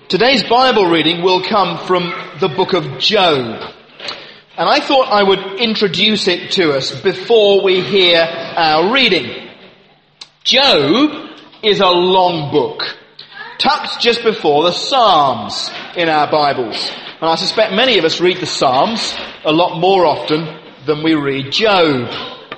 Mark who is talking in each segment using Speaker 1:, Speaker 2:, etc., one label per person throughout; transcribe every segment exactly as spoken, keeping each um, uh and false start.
Speaker 1: Today's Bible reading will come from the book of Job. And I thought I would introduce it to us before we hear our reading. Job is a long book, tucked just before the Psalms in our Bibles. And I suspect many of us read the Psalms a lot more often than we read Job.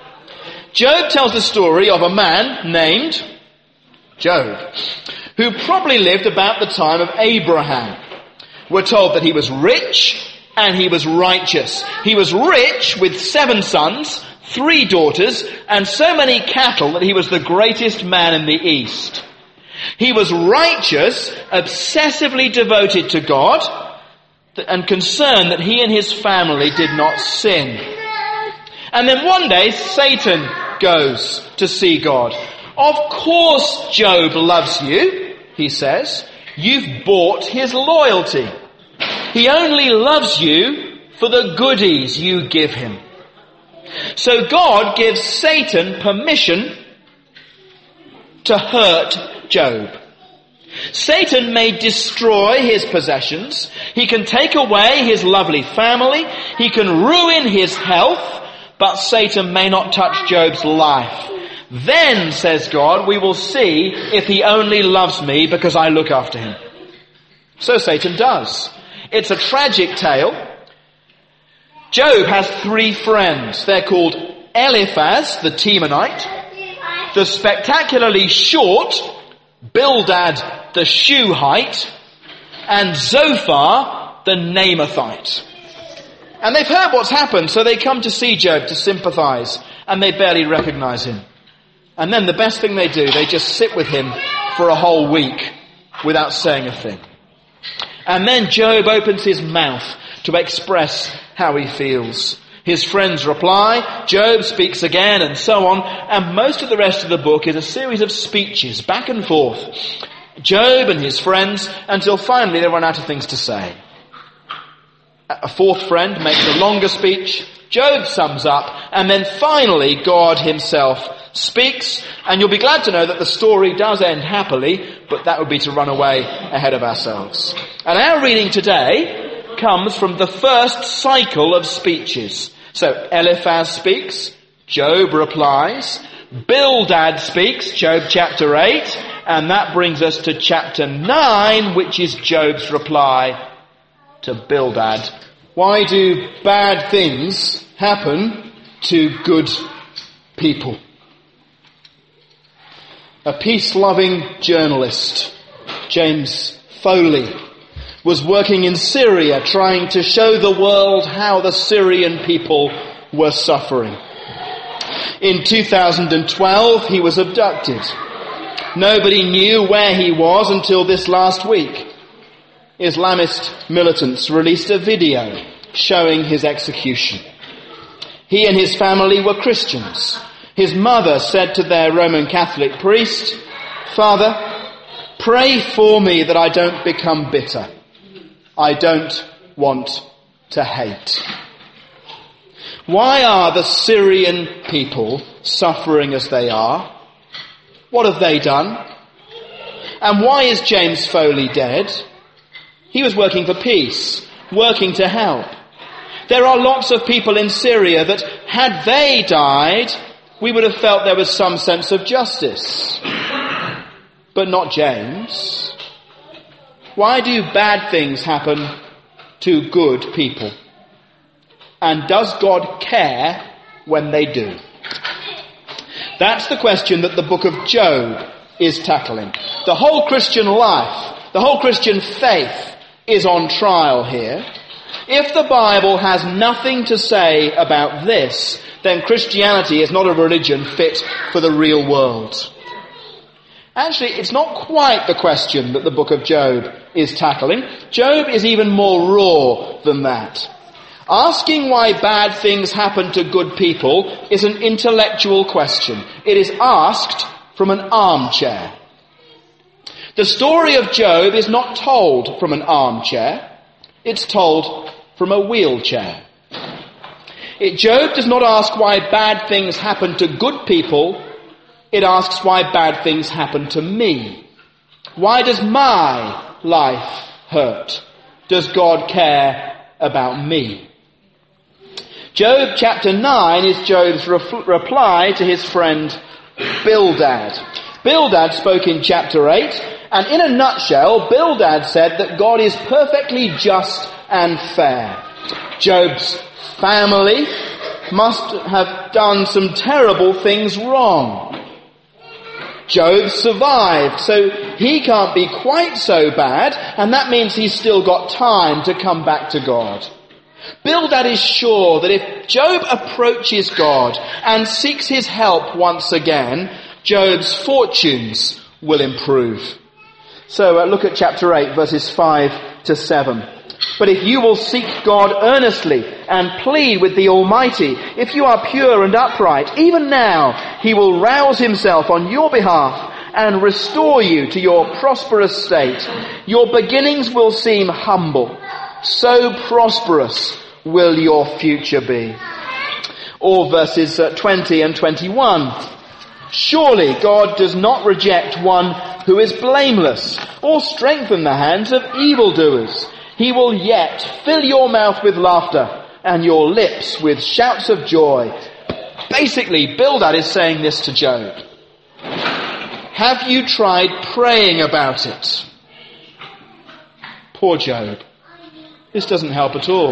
Speaker 1: Job tells the story of a man named Job, who probably lived about the time of Abraham. We're told that he was rich and he was righteous. He was rich with seven sons, three daughters, and so many cattle that he was the greatest man in the East. He was righteous, obsessively devoted to God, and concerned that he and his family did not sin. And then one day Satan goes to see God. Of course Job loves you, he says. You've bought his loyalty. He only loves you for the goodies you give him. So God gives Satan permission to hurt Job. Satan may destroy his possessions. He can take away his lovely family. He can ruin his health. But Satan may not touch Job's life. Then, says God, we will see if he only loves me because I look after him. So Satan does. It's a tragic tale. Job has three friends. They're called Eliphaz, the Temanite, the spectacularly short Bildad, the Shuhite, and Zophar, the Naamathite. And they've heard what's happened, so they come to see Job to sympathize, and they barely recognize him. And then the best thing they do, they just sit with him for a whole week without saying a thing. And then Job opens his mouth to express how he feels. His friends reply, Job speaks again, and so on. And most of the rest of the book is a series of speeches back and forth. Job and his friends, until finally they run out of things to say. A fourth friend makes a longer speech. Job sums up, and then finally God himself speaks, and you'll be glad to know that the story does end happily, but that would be to run away ahead of ourselves. And our reading today comes from the first cycle of speeches. So Eliphaz speaks, Job replies, Bildad speaks, Job chapter eight, and that brings us to chapter nine, which is Job's reply to Bildad. Why do bad things happen to good people? A peace-loving journalist, James Foley, was working in Syria trying to show the world how the Syrian people were suffering. In two thousand twelve, he was abducted. Nobody knew where he was until this last week. Islamist militants released a video showing his execution. He and his family were Christians. His mother said to their Roman Catholic priest, Father, pray for me that I don't become bitter. I don't want to hate. Why are the Syrian people suffering as they are? What have they done? And why is James Foley dead? He was working for peace, working to help. There are lots of people in Syria that, had they died, we would have felt there was some sense of justice. But not James. Why do bad things happen to good people? And does God care when they do? That's the question that the book of Job is tackling. The whole Christian life, the whole Christian faith is on trial here. If the Bible has nothing to say about this, then Christianity is not a religion fit for the real world. Actually, it's not quite the question that the book of Job is tackling. Job is even more raw than that. Asking why bad things happen to good people is an intellectual question. It is asked from an armchair. The story of Job is not told from an armchair. It's told from a wheelchair. It, Job does not ask why bad things happen to good people. It asks why bad things happen to me. Why does my life hurt? Does God care about me? Job chapter nine is Job's ref- reply to his friend Bildad. Bildad spoke in chapter eight, and in a nutshell, Bildad said that God is perfectly just and fair. Job's family must have done some terrible things wrong. Job survived, so he can't be quite so bad, and that means he's still got time to come back to God. Bildad is sure that if Job approaches God and seeks his help once again, Job's fortunes will improve. So uh, look at chapter eight, verses five to seven. But if you will seek God earnestly and plead with the Almighty, if you are pure and upright, even now he will rouse himself on your behalf and restore you to your prosperous state. Your beginnings will seem humble. So prosperous will your future be. Or verses uh, twenty and twenty-one. Surely God does not reject one who is blameless or strengthen the hands of evildoers. He will yet fill your mouth with laughter and your lips with shouts of joy. Basically, Bildad is saying this to Job. Have you tried praying about it? Poor Job. This doesn't help at all.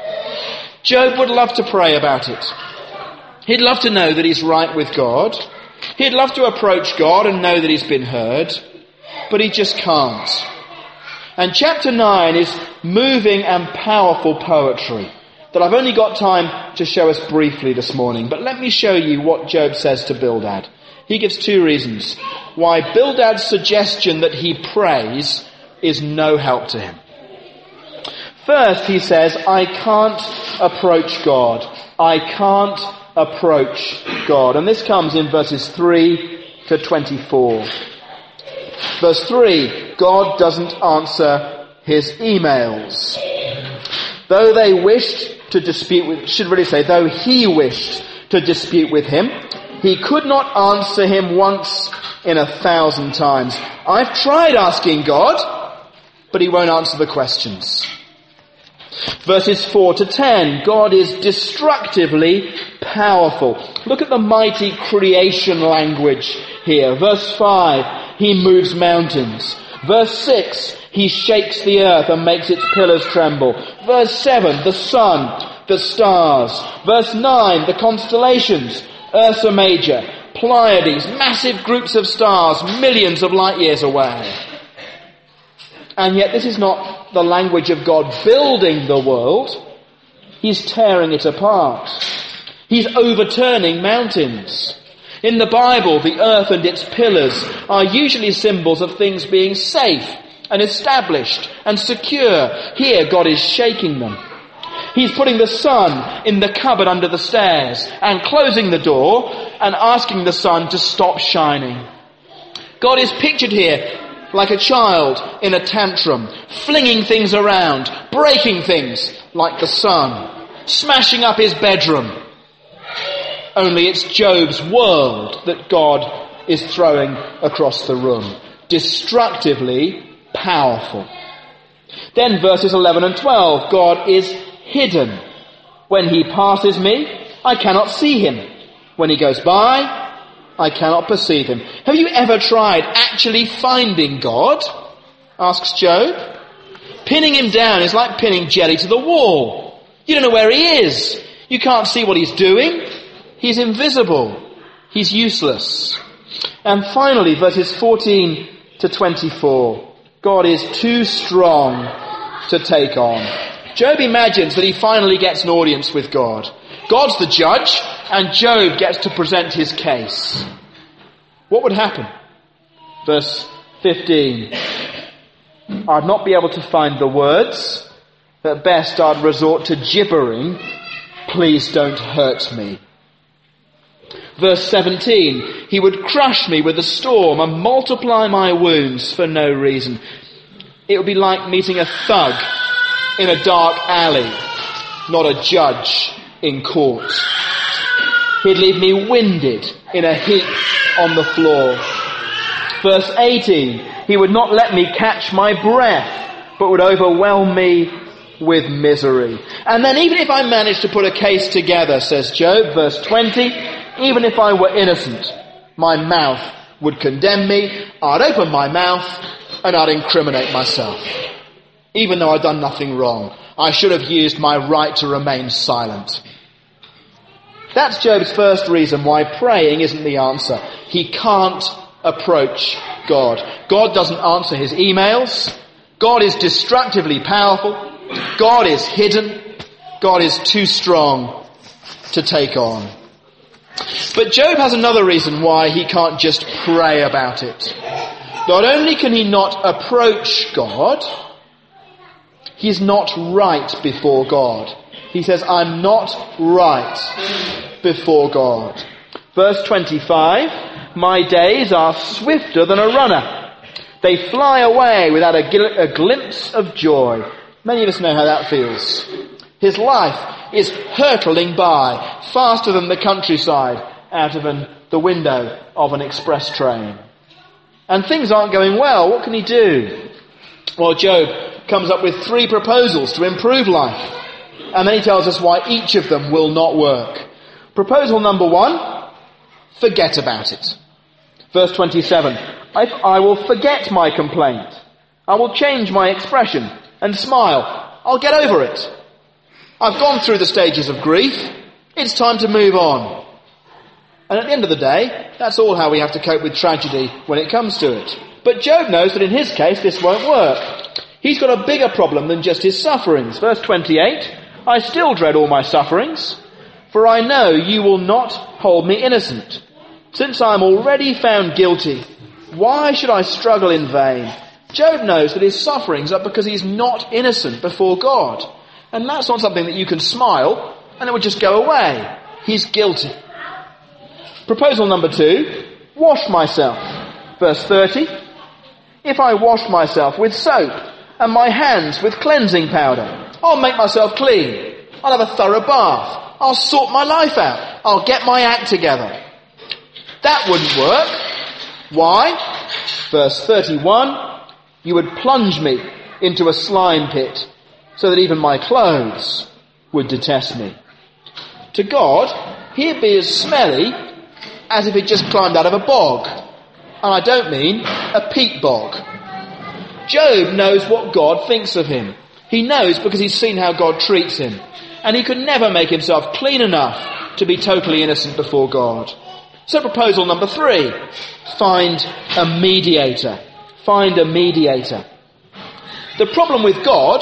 Speaker 1: Job would love to pray about it. He'd love to know that he's right with God. He'd love to approach God and know that he's been heard. But he just can't. And chapter nine is moving and powerful poetry that I've only got time to show us briefly this morning. But let me show you what Job says to Bildad. He gives two reasons why Bildad's suggestion that he prays is no help to him. First, he says, I can't approach God. I can't approach God. And this comes in verses three to twenty-four. Verse three, God doesn't answer his emails. Though they wished to dispute with, should really say, though he wished to dispute with him, he could not answer him once in a thousand times. I've tried asking God, but he won't answer the questions. Verses four to ten, God is destructively powerful. Look at the mighty creation language here. Verse five, he moves mountains. Verse six, he shakes the earth and makes its pillars tremble. Verse seven, the sun, the stars. Verse nine, the constellations, Ursa Major, Pleiades, massive groups of stars, millions of light years away. And yet this is not the language of God building the world. He's tearing it apart. He's overturning mountains. In the Bible, the earth and its pillars are usually symbols of things being safe and established and secure. Here, God is shaking them. He's putting the sun in the cupboard under the stairs and closing the door and asking the sun to stop shining. God is pictured here like a child in a tantrum, flinging things around, breaking things like the sun, smashing up his bedroom. Only it's Job's world that God is throwing across the room. Destructively powerful. Then verses eleven and twelve, God is hidden. When he passes me, I cannot see him. When he goes by, I cannot perceive him. Have you ever tried actually finding God? Asks Job. Pinning him down is like pinning jelly to the wall. You don't know where he is. You can't see what he's doing. He's invisible. He's useless. And finally, verses fourteen to twenty-four. God is too strong to take on. Job imagines that he finally gets an audience with God. God's the judge, and Job gets to present his case. What would happen? Verse fifteen. I'd not be able to find the words. At best, I'd resort to gibbering. Please don't hurt me. Verse seventeen. He would crush me with a storm and multiply my wounds for no reason. It would be like meeting a thug in a dark alley, not a judge in court. He'd leave me winded in a heap on the floor. Verse eighteen, he would not let me catch my breath. but would overwhelm me with misery. And then even if I managed to put a case together, says Job, verse twenty, even if I were innocent, my mouth would condemn me, I'd open my mouth and I'd incriminate myself. Even though I'd done nothing wrong, I should have used my right to remain silent. That's Job's first reason why praying isn't the answer. He can't approach God. God doesn't answer his emails. God is destructively powerful. God is hidden. God is too strong to take on. But Job has another reason why he can't just pray about it. Not only can he not approach God, he's not right before God. He says, I'm not right before God. Verse twenty-five, my days are swifter than a runner. They fly away without a, gl- a glimpse of joy. Many of us know how that feels. His life is hurtling by faster than the countryside out of an, the window of an express train. And things aren't going well. What can he do? Well, Job comes up with three proposals to improve life. And then he tells us why each of them will not work. Proposal number one, forget about it. Verse twenty-seven, I, I will forget my complaint. I will change my expression and smile. I'll get over it. I've gone through the stages of grief. It's time to move on. And at the end of the day, that's all how we have to cope with tragedy when it comes to it. But Job knows that in his case this won't work. He's got a bigger problem than just his sufferings. Verse twenty-eight, I still dread all my sufferings, for I know you will not hold me innocent. Since I am already found guilty, why should I struggle in vain? Job knows that his sufferings are because he's not innocent before God. And that's not something that you can smile and it would just go away. He's guilty. Proposal number two, wash myself. Verse thirty, if I wash myself with soap and my hands with cleansing powder, I'll make myself clean. I'll have a thorough bath. I'll sort my life out. I'll get my act together. That wouldn't work. Why? Verse thirty-one, you would plunge me into a slime pit so that even my clothes would detest me. To God, he'd be as smelly as if he'd just climbed out of a bog. And I don't mean a peat bog. Job knows what God thinks of him. He knows because he's seen how God treats him. And he could never make himself clean enough to be totally innocent before God. So proposal number three, find a mediator. Find a mediator. The problem with God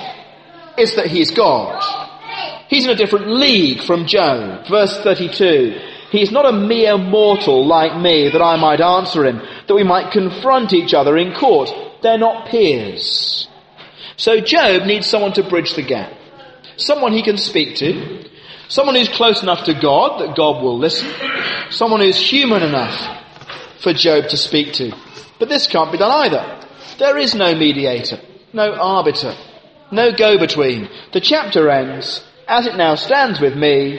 Speaker 1: is that he's God. He's in a different league from Job. Verse thirty-two, he is not a mere mortal like me that I might answer him, that we might confront each other in court. They're not peers. So Job needs someone to bridge the gap. Someone he can speak to. Someone who's close enough to God that God will listen. Someone who's human enough for Job to speak to. But this can't be done either. There is no mediator, no arbiter, no go-between. The chapter ends, as it now stands with me,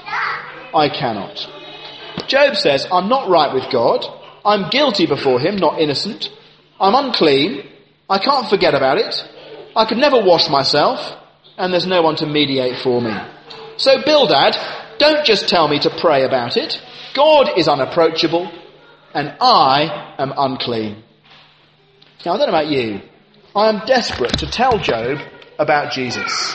Speaker 1: I cannot. Job says, I'm not right with God. I'm guilty before him, not innocent. I'm unclean. I can't forget about it. I could never wash myself. And there's no one to mediate for me. So Bildad, don't just tell me to pray about it. God is unapproachable. And I am unclean. Now, I don't know about you. I am desperate to tell Job about Jesus.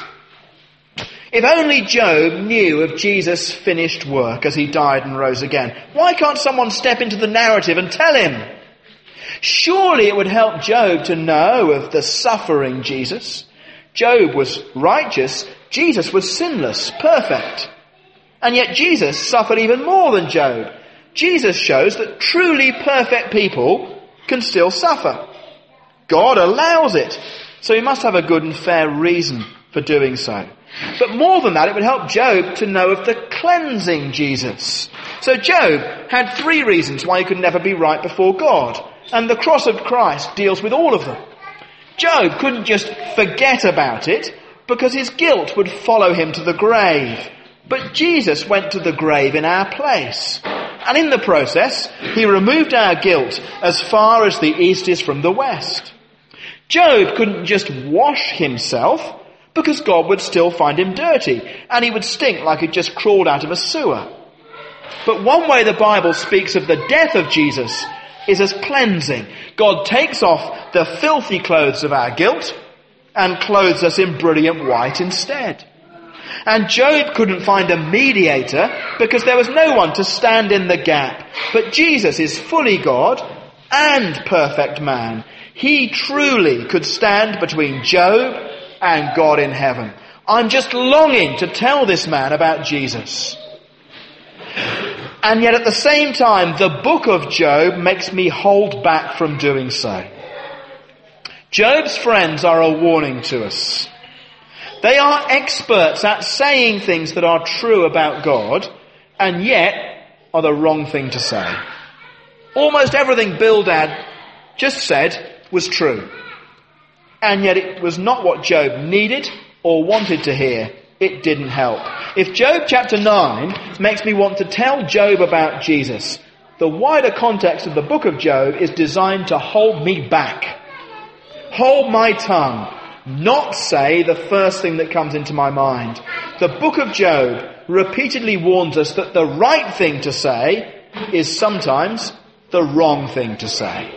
Speaker 1: If only Job knew of Jesus' finished work as he died and rose again. Why can't someone step into the narrative and tell him? Surely it would help Job to know of the suffering Jesus. Job was righteous. Jesus was sinless, perfect. And yet Jesus suffered even more than Job. Jesus shows that truly perfect people can still suffer. God allows it. So he must have a good and fair reason for doing so. But more than that, it would help Job to know of the cleansing Jesus. So Job had three reasons why he could never be right before God. And the cross of Christ deals with all of them. Job couldn't just forget about it because his guilt would follow him to the grave. But Jesus went to the grave in our place. And in the process, he removed our guilt as far as the east is from the west. Job couldn't just wash himself because God would still find him dirty and he would stink like he'd just crawled out of a sewer. But one way the Bible speaks of the death of Jesus is as cleansing. God takes off the filthy clothes of our guilt and clothes us in brilliant white instead. And Job couldn't find a mediator because there was no one to stand in the gap. But Jesus is fully God and perfect man. He truly could stand between Job and God in heaven. I'm just longing to tell this man about Jesus. And yet at the same time, the book of Job makes me hold back from doing so. Job's friends are a warning to us. They are experts at saying things that are true about God, and yet are the wrong thing to say. Almost everything Bildad just said was true. And yet it was not what Job needed or wanted to hear. It didn't help. If Job chapter nine makes me want to tell Job about Jesus, the wider context of the book of Job is designed to hold me back. Hold my tongue. Not say the first thing that comes into my mind. The book of Job repeatedly warns us that the right thing to say is sometimes the wrong thing to say.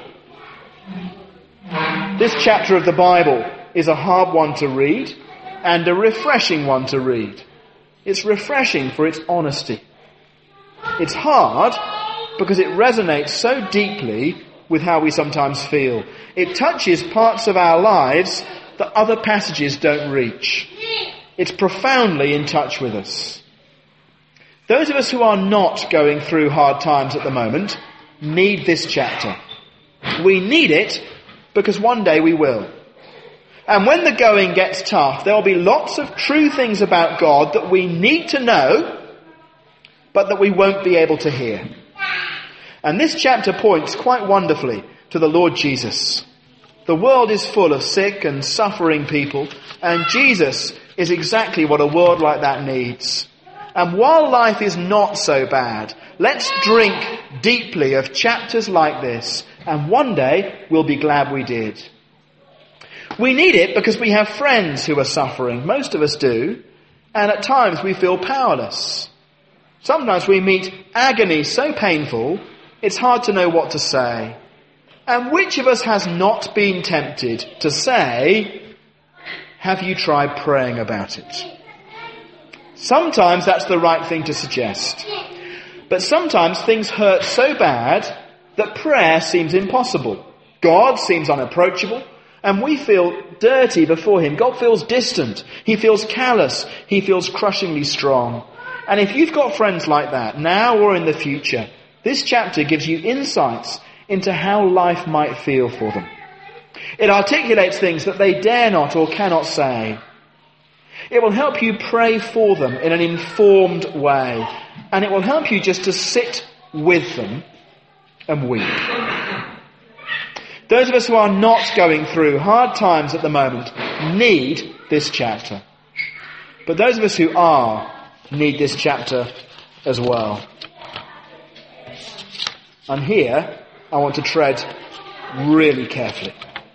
Speaker 1: This chapter of the Bible is a hard one to read and a refreshing one to read. It's refreshing for its honesty. It's hard because it resonates so deeply with how we sometimes feel. It touches parts of our lives that other passages don't reach. It's profoundly in touch with us. Those of us who are not going through hard times at the moment need this chapter. We need it because one day we will. And when the going gets tough, there will be lots of true things about God that we need to know, but that we won't be able to hear. And this chapter points quite wonderfully to the Lord Jesus. The world is full of sick and suffering people, and Jesus is exactly what a world like that needs. And while life is not so bad, let's drink deeply of chapters like this, and one day we'll be glad we did. We need it because we have friends who are suffering. Most of us do. And at times we feel powerless. Sometimes we meet agony so painful, it's hard to know what to say. And which of us has not been tempted to say, have you tried praying about it? Sometimes that's the right thing to suggest. But sometimes things hurt so bad that prayer seems impossible. God seems unapproachable. And we feel dirty before him. God feels distant. He feels callous. He feels crushingly strong. And if you've got friends like that, now or in the future, this chapter gives you insights into how life might feel for them. It articulates things that they dare not or cannot say. It will help you pray for them in an informed way. And it will help you just to sit with them and weep. Those of us who are not going through hard times at the moment need this chapter. But those of us who are need this chapter as well. And here I want to tread really carefully.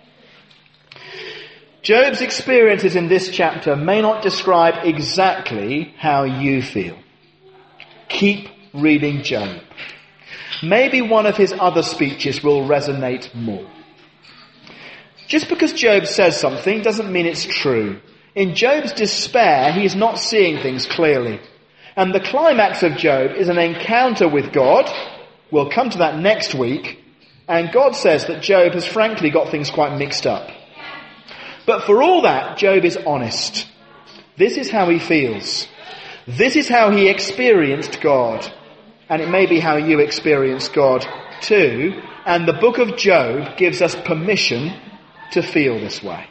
Speaker 1: Job's experiences in this chapter may not describe exactly how you feel. Keep reading Job. Maybe one of his other speeches will resonate more. Just because Job says something doesn't mean it's true. In Job's despair, he is not seeing things clearly. And the climax of Job is an encounter with God. We'll come to that next week. And God says that Job has frankly got things quite mixed up. But for all that, Job is honest. This is how he feels. This is how he experienced God. And it may be how you experience God too. And the book of Job gives us permission to feel this way.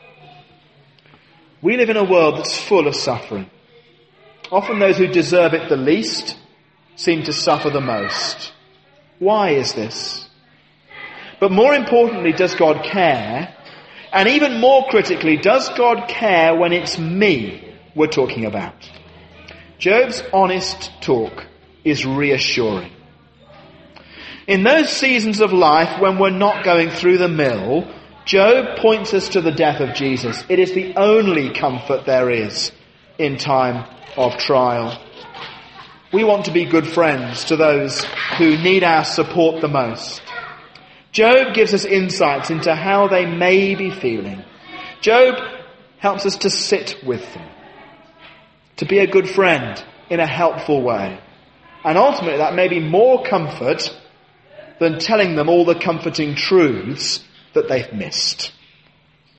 Speaker 1: We live in a world that's full of suffering. Often those who deserve it the least seem to suffer the most. Why is this? But more importantly, does God care? And even more critically, does God care when it's me we're talking about? Job's honest talk is reassuring. In those seasons of life when we're not going through the mill, Job points us to the death of Jesus. It is the only comfort there is in time of trial. We want to be good friends to those who need our support the most. Job gives us insights into how they may be feeling. Job helps us to sit with them, to be a good friend in a helpful way. And ultimately that may be more comfort than telling them all the comforting truths that they've missed.